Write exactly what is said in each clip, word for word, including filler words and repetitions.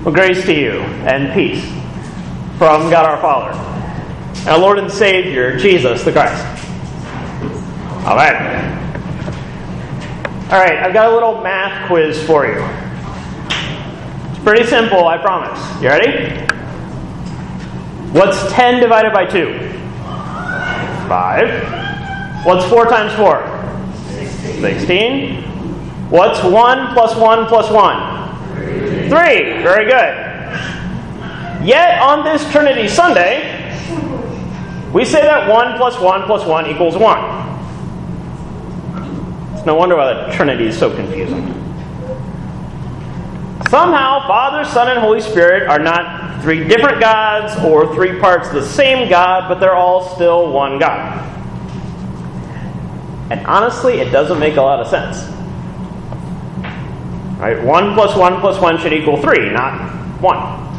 Well, grace to you and peace from God our Father and our Lord and Savior, Jesus the Christ. All right. All right, I've got a little math quiz for you. It's pretty simple, I promise. You ready? What's ten divided by two? five. What's four times four? sixteen. What's one plus one plus one? Three. Very good. Yet on this Trinity Sunday, we say that one plus one plus one equals one. It's no wonder why the Trinity is so confusing. Somehow, Father, Son, and Holy Spirit are not three different gods or three parts of the same God, but they're all still one God. And honestly, it doesn't make a lot of sense. Right? One plus one plus one should equal three, not one.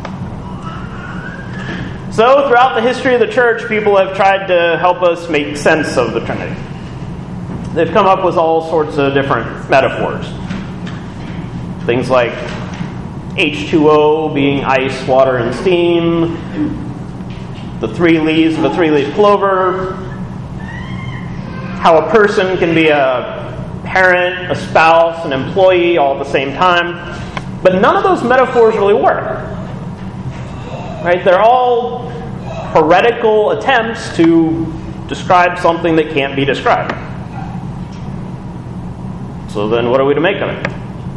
So, throughout the history of the church, people have tried to help us make sense of the Trinity. They've come up with all sorts of different metaphors. Things like H two O being ice, water, and steam, the three leaves of a three-leaf clover, how a person can be a parent, a spouse, an employee all at the same time. But none of those metaphors really work. Right? They're all heretical attempts to describe something that can't be described. So then what are we to make of it?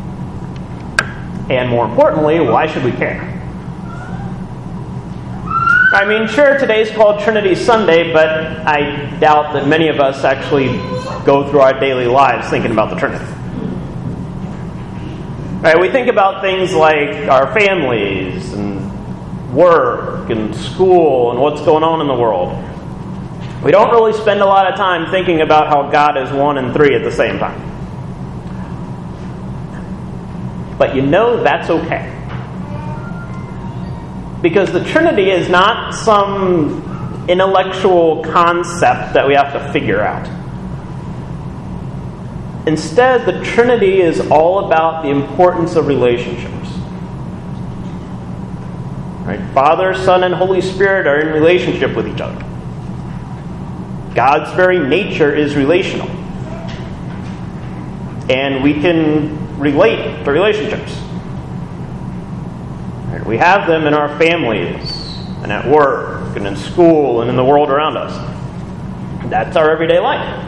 And more importantly, why should we care? I mean, sure, today's called Trinity Sunday, but I doubt that many of us actually go through our daily lives thinking about the Trinity. Right? We think about things like our families and work and school and what's going on in the world. We don't really spend a lot of time thinking about how God is one and three at the same time. But you know that's okay. Because the Trinity is not some intellectual concept that we have to figure out. Instead, the Trinity is all about the importance of relationships. Right? Father, Son, and Holy Spirit are in relationship with each other. God's very nature is relational. And we can relate to relationships. Right? We have them in our families, and at work, and in school, and in the world around us. That's our everyday life.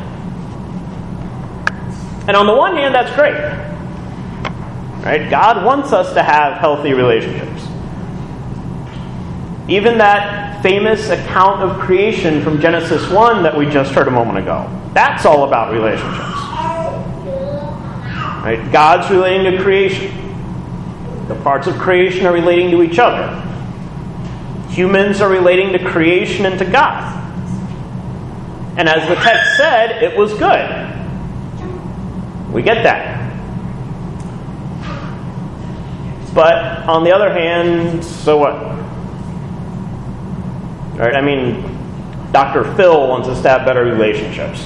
And on the one hand, that's great. Right? God wants us to have healthy relationships. Even that famous account of creation from Genesis one that we just heard a moment ago, that's all about relationships. Right? God's relating to creation. The parts of creation are relating to each other. Humans are relating to creation and to God. And as the text said, it was good. We get that. But on the other hand, so what? Right? I mean, Doctor Phil wants us to have better relationships.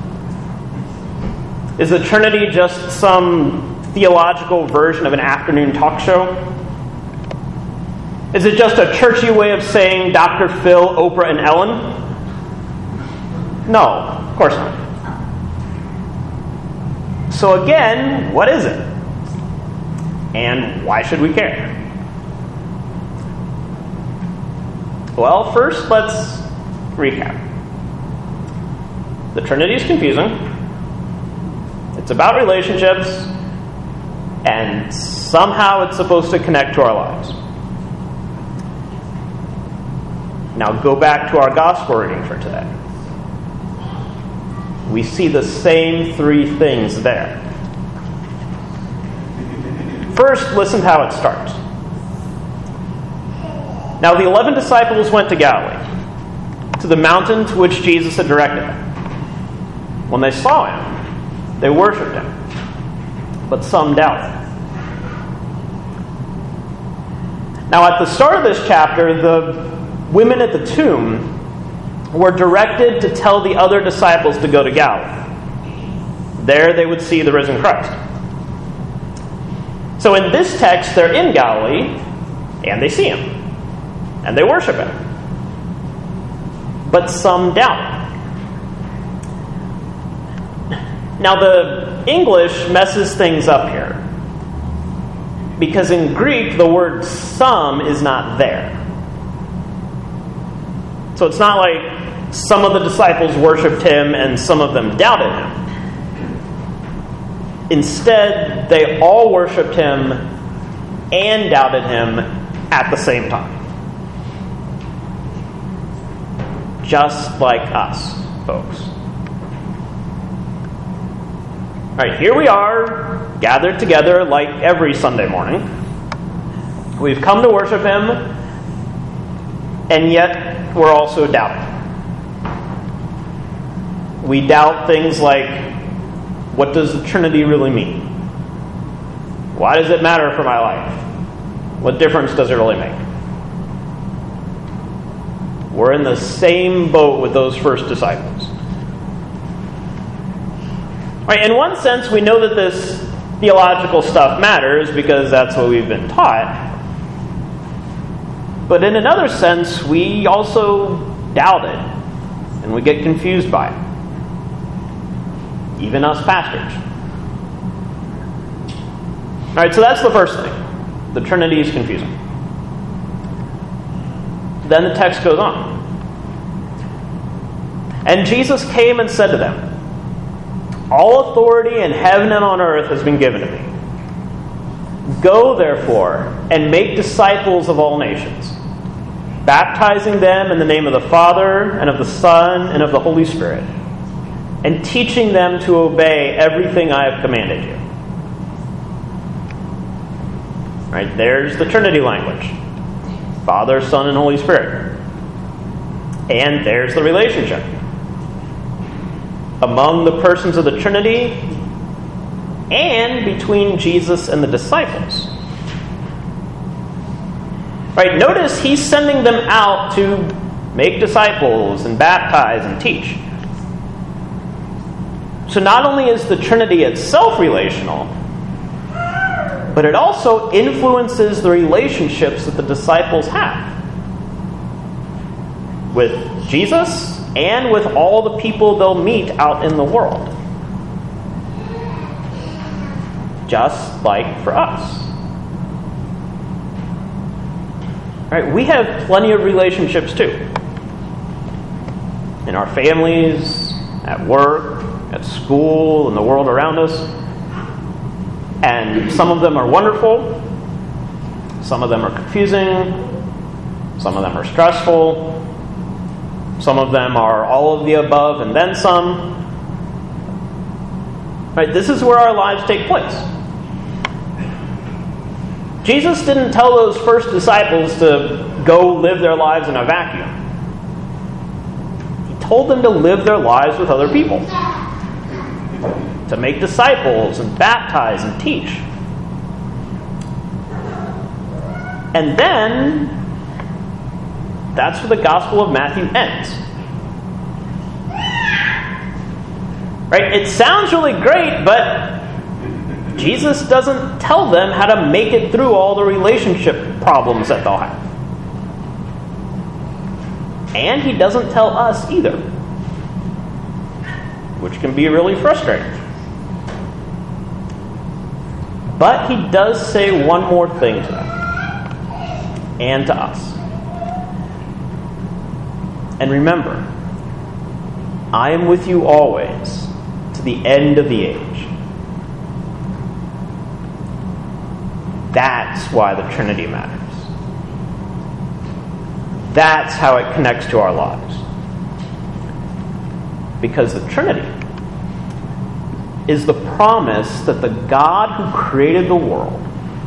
Is the Trinity just some theological version of an afternoon talk show? Is it just a churchy way of saying Doctor Phil, Oprah, and Ellen? No, of course not. So again, what is it? And why should we care? Well, first, let's recap. The Trinity is confusing. It's about relationships. And somehow it's supposed to connect to our lives. Now go back to our gospel reading for today. We see the same three things there. First, listen to how it starts. Now the eleven disciples went to Galilee, to the mountain to which Jesus had directed them. When they saw him, they worshipped him, but some doubted. Now at the start of this chapter, the women at the tomb were directed to tell the other disciples to go to Galilee. There they would see the risen Christ. So in this text, they're in Galilee, and they see him, and they worship him. But some doubt. Now, the English messes things up here, because in Greek, the word some is not there. So it's not like some of the disciples worshipped him and some of them doubted him. Instead, they all worshipped him and doubted him at the same time. Just like us, folks. All right, here we are, gathered together like every Sunday morning. We've come to worship him, and yet we're also doubting. We doubt things like, what does the Trinity really mean? Why does it matter for my life? What difference does it really make? We're in the same boat with those first disciples. Right, in one sense, we know that this theological stuff matters because that's what we've been taught. But in another sense, we also doubt it, and we get confused by it. Even us pastors. All right, so that's the first thing. The Trinity is confusing. Then the text goes on. And Jesus came and said to them, all authority in heaven and on earth has been given to me. Go, therefore, and make disciples of all nations, baptizing them in the name of the Father, and of the Son, and of the Holy Spirit, and teaching them to obey everything I have commanded you. Right, there's the Trinity language. Father, Son, and Holy Spirit. And there's the relationship among the persons of the Trinity and between Jesus and the disciples. Right, notice he's sending them out to make disciples and baptize and teach. So not only is the Trinity itself relational, but it also influences the relationships that the disciples have with Jesus and with all the people they'll meet out in the world. Just like for us. Right? We have plenty of relationships too. In our families, at work, at school, in the world around us. And some of them are wonderful. Some of them are confusing. Some of them are stressful. Some of them are all of the above and then some. Right? This is where our lives take place. Jesus didn't tell those first disciples to go live their lives in a vacuum. He told them to live their lives with other people. To make disciples and baptize and teach. And then, that's where the Gospel of Matthew ends. Right? It sounds really great, but Jesus doesn't tell them how to make it through all the relationship problems that they'll have. And he doesn't tell us either, which can be really frustrating. But he does say one more thing to them and to us. And remember, I am with you always to the end of the age. That's why the Trinity matters. That's how it connects to our lives. Because the Trinity is the promise that the God who created the world,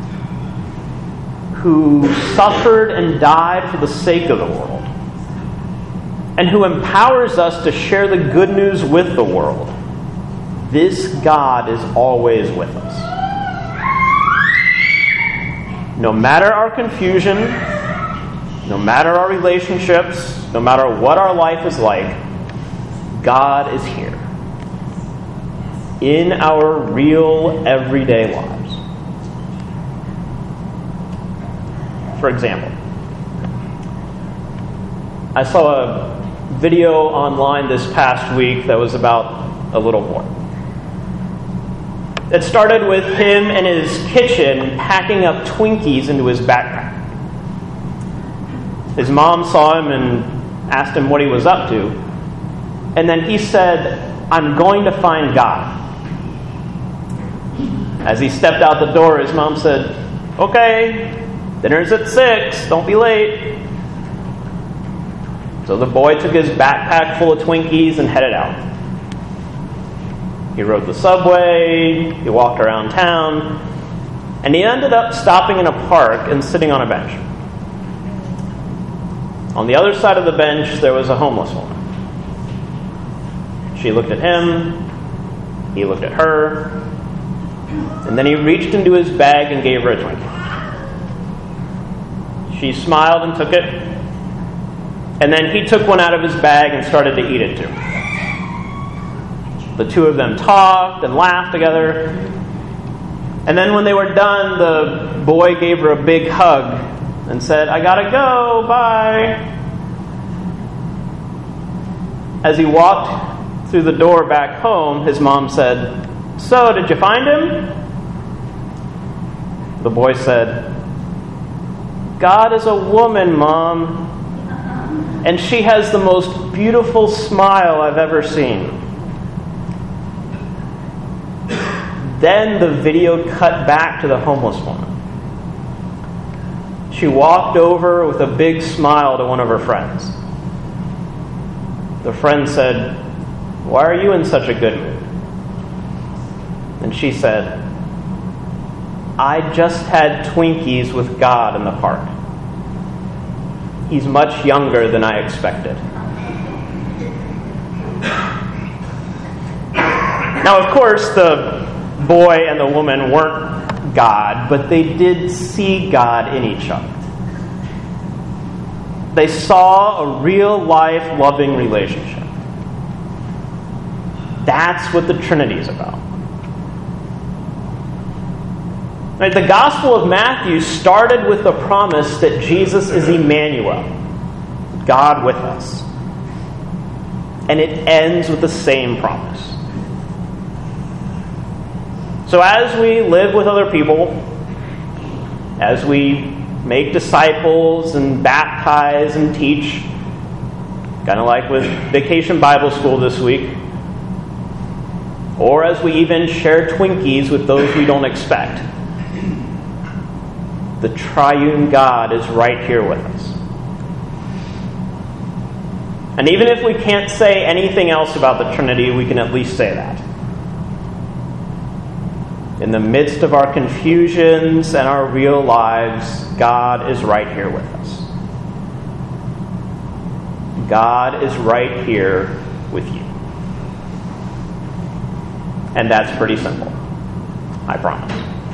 who suffered and died for the sake of the world, and who empowers us to share the good news with the world, this God is always with us. No matter our confusion, no matter our relationships, no matter what our life is like, God is here. In our real, everyday lives. For example, I saw a video online this past week that was about a little boy. It started with him in his kitchen packing up Twinkies into his backpack. His mom saw him and asked him what he was up to. And then he said, "I'm going to find God." As he stepped out the door, his mom said, "Okay, dinner's at six, don't be late." So the boy took his backpack full of Twinkies and headed out. He rode the subway, he walked around town, and he ended up stopping in a park and sitting on a bench. On the other side of the bench, there was a homeless woman. She looked at him, he looked at her, and then he reached into his bag and gave her a Twinkie. She smiled and took it, and then he took one out of his bag and started to eat it too. The two of them talked and laughed together, and then when they were done, the boy gave her a big hug and said, "I gotta go, bye." As he walked through the door back home, his mom said, "So, did you find him?" The boy said, "God is a woman, Mom, and she has the most beautiful smile I've ever seen." Then the video cut back to the homeless woman. She walked over with a big smile to one of her friends. The friend said, "Why are you in such a good mood?" And she said, "I just had Twinkies with God in the park. He's much younger than I expected." Now, of course, the boy and the woman weren't God, but they did see God in each other. They saw a real-life loving relationship. That's what the Trinity is about. Right, the Gospel of Matthew started with the promise that Jesus is Emmanuel, God with us. And it ends with the same promise. So as we live with other people, as we make disciples and baptize and teach, kind of like with Vacation Bible School this week, or as we even share Twinkies with those we don't expect, the triune God is right here with us. And even if we can't say anything else about the Trinity, we can at least say that. In the midst of our confusions and our real lives, God is right here with us. God is right here with you. And that's pretty simple, I promise.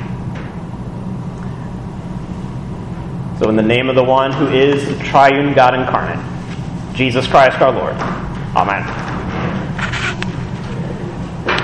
So in the name of the one who is the triune God incarnate, Jesus Christ our Lord, amen.